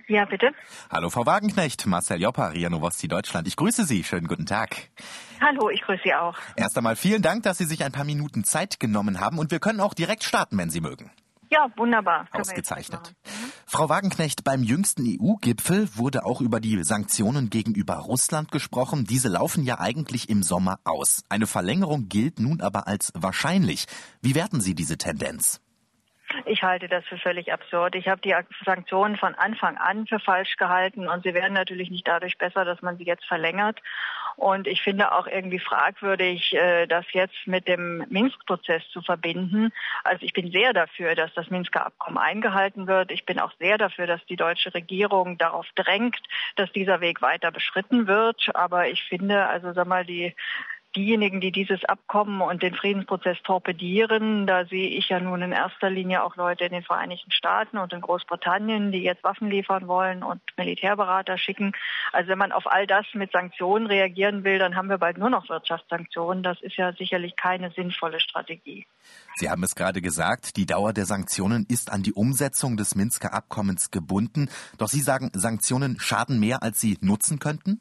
Ja, bitte. Hallo Frau Wagenknecht, Marcel Joppa, RIA Novosti Deutschland. Ich grüße Sie, schönen guten Tag. Hallo, ich grüße Sie auch. Erst einmal vielen Dank, dass Sie sich ein paar Minuten Zeit genommen haben und wir können auch direkt starten, wenn Sie mögen. Ja, wunderbar. Ausgezeichnet. Frau Wagenknecht, beim jüngsten EU-Gipfel wurde auch über die Sanktionen gegenüber Russland gesprochen. Diese laufen ja eigentlich im Sommer aus. Eine Verlängerung gilt nun aber als wahrscheinlich. Wie werten Sie diese Tendenz? Ich halte das für völlig absurd. Ich habe die Sanktionen von Anfang an für falsch gehalten und sie werden natürlich nicht dadurch besser, dass man sie jetzt verlängert. Und ich finde auch irgendwie fragwürdig, das jetzt mit dem Minsk-Prozess zu verbinden. Also ich bin sehr dafür, dass das Minsker Abkommen eingehalten wird. Ich bin auch sehr dafür, dass die deutsche Regierung darauf drängt, dass dieser Weg weiter beschritten wird. Aber ich finde, also diejenigen, die dieses Abkommen und den Friedensprozess torpedieren, da sehe ich ja nun in erster Linie auch Leute in den Vereinigten Staaten und in Großbritannien, die jetzt Waffen liefern wollen und Militärberater schicken. Also wenn man auf all das mit Sanktionen reagieren will, dann haben wir bald nur noch Wirtschaftssanktionen. Das ist ja sicherlich keine sinnvolle Strategie. Sie haben es gerade gesagt, die Dauer der Sanktionen ist an die Umsetzung des Minsker Abkommens gebunden. Doch Sie sagen, Sanktionen schaden mehr, als sie nutzen könnten?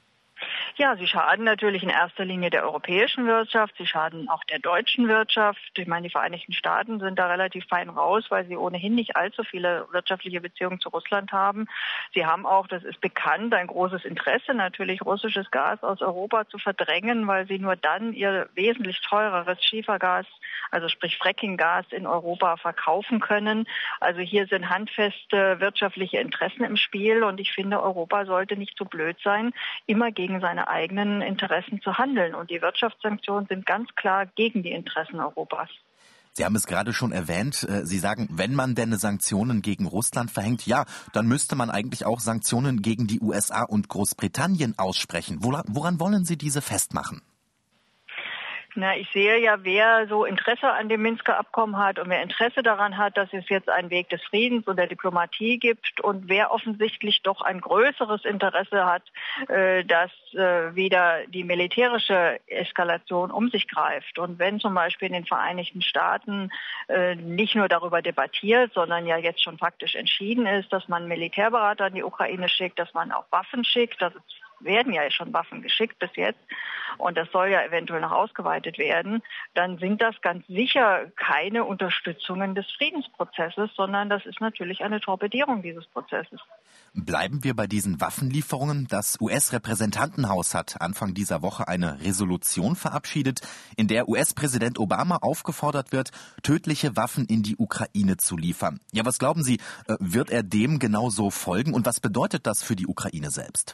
Ja, sie schaden natürlich in erster Linie der europäischen Wirtschaft, sie schaden auch der deutschen Wirtschaft. Ich meine, die Vereinigten Staaten sind da relativ fein raus, weil sie ohnehin nicht allzu viele wirtschaftliche Beziehungen zu Russland haben. Sie haben auch, das ist bekannt, ein großes Interesse, natürlich russisches Gas aus Europa zu verdrängen, weil sie nur dann ihr wesentlich teureres Schiefergas, also sprich Frackinggas in Europa verkaufen können. Also hier sind handfeste wirtschaftliche Interessen im Spiel und ich finde, Europa sollte nicht so blöd sein, immer gegen seine eigenen Interessen zu handeln. Und die Wirtschaftssanktionen sind ganz klar gegen die Interessen Europas. Sie haben es gerade schon erwähnt. Sie sagen, wenn man denn Sanktionen gegen Russland verhängt, ja, dann müsste man eigentlich auch Sanktionen gegen die USA und Großbritannien aussprechen. Woran wollen Sie diese festmachen? Na, ich sehe ja, wer so Interesse an dem Minsker Abkommen hat und wer Interesse daran hat, dass es jetzt einen Weg des Friedens und der Diplomatie gibt und wer offensichtlich doch ein größeres Interesse hat, dass wieder die militärische Eskalation um sich greift. Und wenn zum Beispiel in den Vereinigten Staaten nicht nur darüber debattiert, sondern ja jetzt schon faktisch entschieden ist, dass man Militärberater in die Ukraine schickt, dass man auch Waffen schickt, dass werden ja schon Waffen geschickt bis jetzt und das soll ja eventuell noch ausgeweitet werden, dann sind das ganz sicher keine Unterstützungen des Friedensprozesses, sondern das ist natürlich eine Torpedierung dieses Prozesses. Bleiben wir bei diesen Waffenlieferungen. Das US-Repräsentantenhaus hat Anfang dieser Woche eine Resolution verabschiedet, in der US-Präsident Obama aufgefordert wird, tödliche Waffen in die Ukraine zu liefern. Ja, was glauben Sie, wird er dem genauso folgen und was bedeutet das für die Ukraine selbst?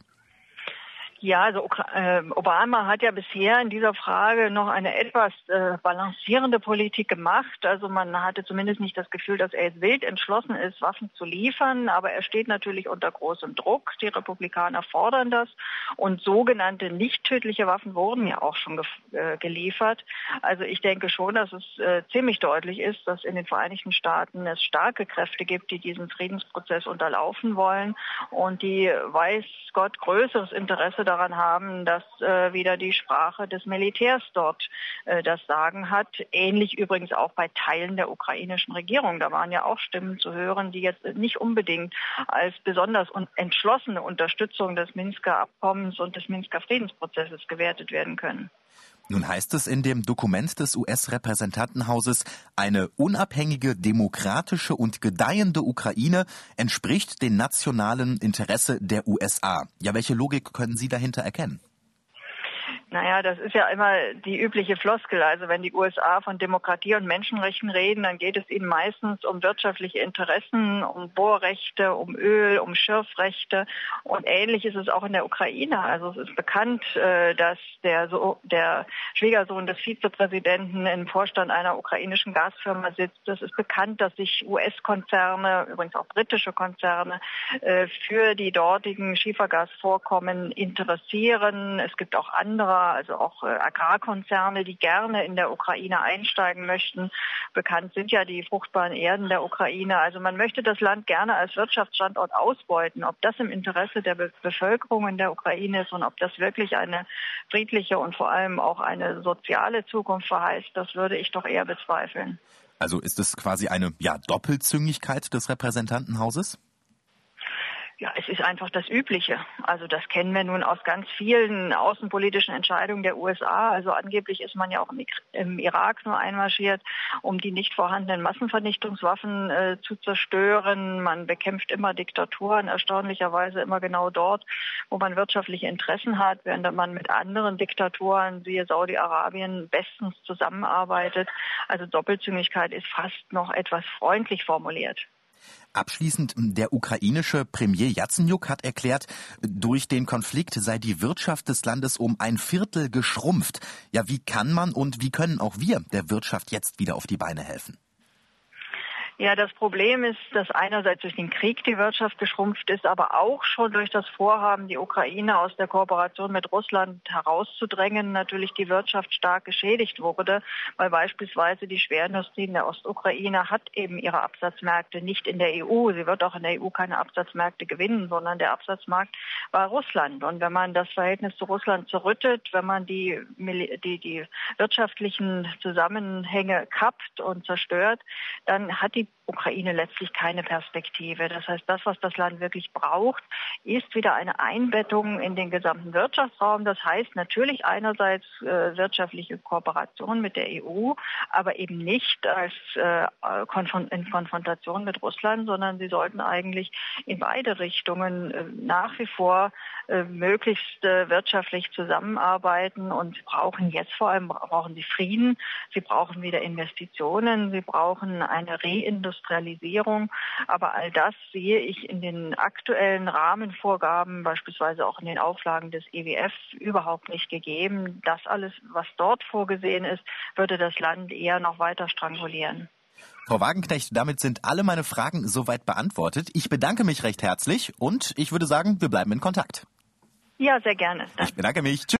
Ja, also Obama hat ja bisher in dieser Frage noch eine etwas balancierende Politik gemacht. Also man hatte zumindest nicht das Gefühl, dass er jetzt wild entschlossen ist, Waffen zu liefern. Aber er steht natürlich unter großem Druck. Die Republikaner fordern das. Und sogenannte nicht tödliche Waffen wurden ja auch schon geliefert. Also ich denke schon, dass es ziemlich deutlich ist, dass in den Vereinigten Staaten es starke Kräfte gibt, die diesen Friedensprozess unterlaufen wollen und die, weiß Gott, größeres Interesse daran haben, dass wieder die Sprache des Militärs dort das Sagen hat. Ähnlich übrigens auch bei Teilen der ukrainischen Regierung. Da waren ja auch Stimmen zu hören, die jetzt nicht unbedingt als besonders entschlossene Unterstützung des Minsker Abkommens und des Minsker Friedensprozesses gewertet werden können. Nun heißt es in dem Dokument des US-Repräsentantenhauses, eine unabhängige, demokratische und gedeihende Ukraine entspricht dem nationalen Interesse der USA. Ja, welche Logik können Sie dahinter erkennen? Naja, das ist ja immer die übliche Floskel. Also wenn die USA von Demokratie und Menschenrechten reden, dann geht es ihnen meistens um wirtschaftliche Interessen, um Bohrrechte, um Öl, um Schürfrechte. Und ähnlich ist es auch in der Ukraine. Also es ist bekannt, dass der Schwiegersohn des Vizepräsidenten im Vorstand einer ukrainischen Gasfirma sitzt. Es ist bekannt, dass sich US-Konzerne, übrigens auch britische Konzerne, für die dortigen Schiefergasvorkommen interessieren. Es gibt auch andere, also auch Agrarkonzerne, die gerne in der Ukraine einsteigen möchten. Bekannt sind ja die fruchtbaren Erden der Ukraine. Also man möchte das Land gerne als Wirtschaftsstandort ausbeuten. Ob das im Interesse der Bevölkerung in der Ukraine ist und ob das wirklich eine friedliche und vor allem auch eine soziale Zukunft verheißt, das würde ich doch eher bezweifeln. Also ist es quasi eine Doppelzüngigkeit des Repräsentantenhauses? Ja, es ist einfach das Übliche. Also das kennen wir nun aus ganz vielen außenpolitischen Entscheidungen der USA. Also angeblich ist man ja auch im Irak nur einmarschiert, um die nicht vorhandenen Massenvernichtungswaffen zu zerstören. Man bekämpft immer Diktaturen, erstaunlicherweise immer genau dort, wo man wirtschaftliche Interessen hat, während man mit anderen Diktaturen, siehe Saudi-Arabien, bestens zusammenarbeitet. Also Doppelzüngigkeit ist fast noch etwas freundlich formuliert. Abschließend, der ukrainische Premier Jatsenjuk hat erklärt, durch den Konflikt sei die Wirtschaft des Landes um 1/4 geschrumpft. Ja, wie kann man und wie können auch wir der Wirtschaft jetzt wieder auf die Beine helfen? Ja, das Problem ist, dass einerseits durch den Krieg die Wirtschaft geschrumpft ist, aber auch schon durch das Vorhaben, die Ukraine aus der Kooperation mit Russland herauszudrängen, natürlich die Wirtschaft stark geschädigt wurde, weil beispielsweise die Schwerindustrie in der Ostukraine hat eben ihre Absatzmärkte nicht in der EU. Sie wird auch in der EU keine Absatzmärkte gewinnen, sondern der Absatzmarkt war Russland. Und wenn man das Verhältnis zu Russland zerrüttet, wenn man die wirtschaftlichen Zusammenhänge kappt und zerstört, dann hat die Ukraine letztlich keine Perspektive. Das heißt, das, was das Land wirklich braucht, ist wieder eine Einbettung in den gesamten Wirtschaftsraum. Das heißt natürlich einerseits wirtschaftliche Kooperation mit der EU, aber eben nicht als in Konfrontation mit Russland, sondern sie sollten eigentlich in beide Richtungen nach wie vor möglichst wirtschaftlich zusammenarbeiten und brauchen jetzt vor allem sie Frieden, sie brauchen wieder Investitionen, sie brauchen eine Reindustrialisierung. Aber all das sehe ich in den aktuellen Rahmenvorgaben, beispielsweise auch in den Auflagen des EWF, überhaupt nicht gegeben. Das alles, was dort vorgesehen ist, würde das Land eher noch weiter strangulieren. Frau Wagenknecht, damit sind alle meine Fragen soweit beantwortet. Ich bedanke mich recht herzlich und ich würde sagen, wir bleiben in Kontakt. Ja, sehr gerne. Ich bedanke mich. Tschüss.